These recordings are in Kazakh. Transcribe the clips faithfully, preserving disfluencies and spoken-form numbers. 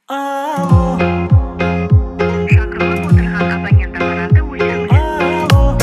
Алло. Шақырылып отырған абонент аппараты өшірілді. Алло.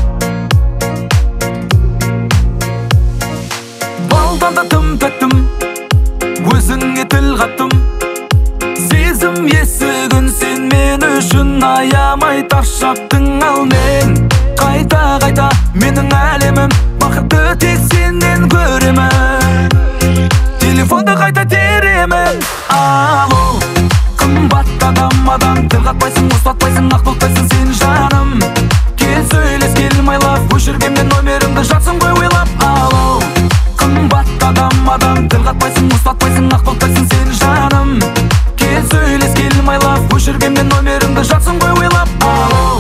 Балдан да тым тәттім, өзіңе тіл қаттым. Сезім есігін сен мен үшін аямай тас жаптың. Ал мен қайта-қайта менің әлемім, бақытты тек сенен көремін. Телефонды қайта теремін. Алло, қымбат адам-адам, тіл қатпайсың, ұстатпайсың, ақ бұлттайсың сен жаным. Кел сөйлес, кел майлап, өшіргенмен номерімді жатсың ғой ойлап. Алло, қымбат адам-адам, тіл қатпайсың, ұстатпайсың, ақ бұлттайсың сен жаным. Кел сөйлес, кел майлап, өшіргенмен номерімді жатсың ғой ойлап. Алло.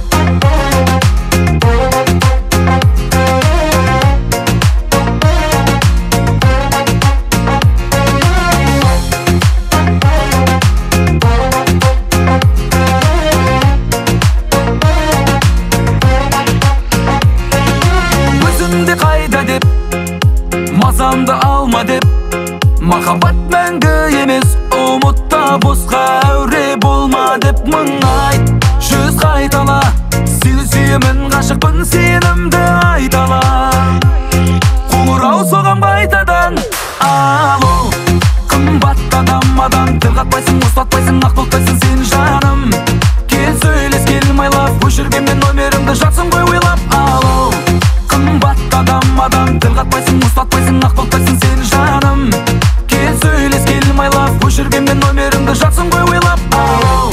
Қайда деп, мазамды алма деп, махаббат мәңгі емес, ұмытта босқа әуре болма деп. Мың айт, жүз қайтала, сені сүйемін, ғашықпын, сенімді айтала. Қоңырау соғам қайтадан. Алло, қымбат адам-адам, тіл қатпайсың, ұстатпайсың, ақ бұлттайсың сен жаным. Кел сөйлес, кел майлап, өшіргенмен номерімді жатсың ғой ойлап. Алло, қымбат адам-адам, тіл қатпайсың, ұстатпайсың, ақ бұлттайсың сен жаным. Кел сөйлес, кел майлап, өшіргенмен номерімді жатсың ғой ойлап. Алло.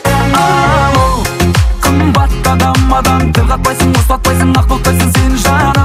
Адам-адам, тіл қатпайсың, ұстатпайсың, ақ бұлттайсың сен жаным.